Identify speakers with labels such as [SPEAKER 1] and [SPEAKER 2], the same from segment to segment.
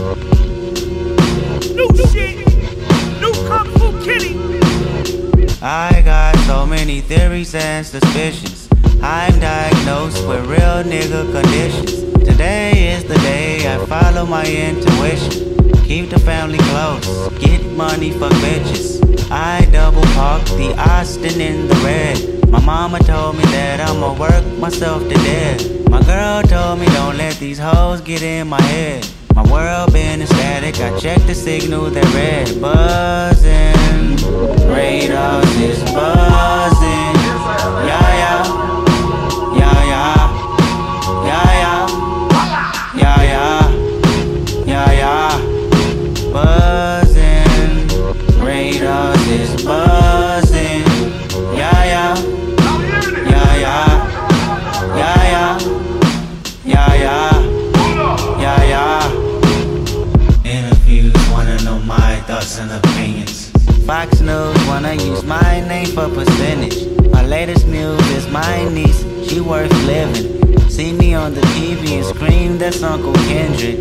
[SPEAKER 1] New shit, new Kung Fu Kitty.
[SPEAKER 2] I got so many theories and suspicions. I'm diagnosed with real nigga conditions. Today is the day I follow my intuition. Keep the family close, get money for bitches. I double park the Austin in the red. My mama told me that I'ma work myself to death. My girl told me don't let these hoes get in my head. My world been static, I checked the signal, they're red. Buzzing, radars is buzzing. Yeah, yeah, yeah, yeah, yeah, yeah, yeah, yeah, yeah, yeah. Buzzing, radars is buzzing. Yeah, yeah, yeah, yeah, yeah, yeah, yeah, yeah, yeah, yeah. Interviews wanna know my thoughts and opinions. Fox News wanna use my name for percentage. My latest news is my niece, she worth living. See me on the TV and scream, that's Uncle Kendrick.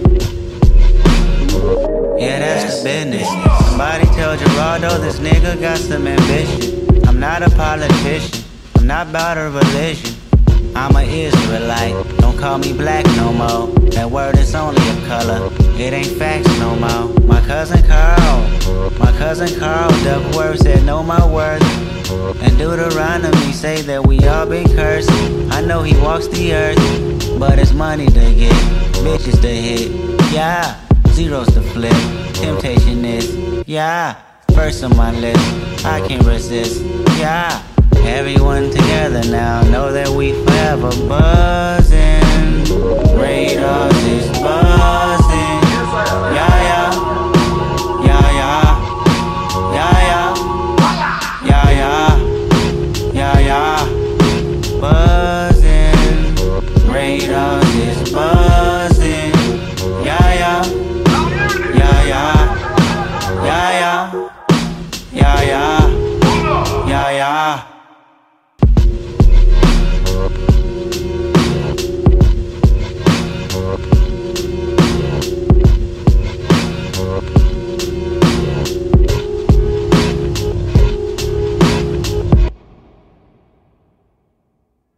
[SPEAKER 2] Yeah, that's the business. Somebody tell Geraldo this nigga got some ambition. I'm not a politician, I'm not about a religion. I'm an Israelite, don't call me black no more. That word is only a color, it ain't facts no more. My cousin Carl, Duckworth said know my worth. And Deuteronomy say that we all been cursed. I know he walks the earth, but it's money to get, bitches to hit. Yeah, zeros to flip, temptation is, yeah, first on my list, I can't resist, yeah. Everyone together now, know that we forever buzzing. Radars is buzzing.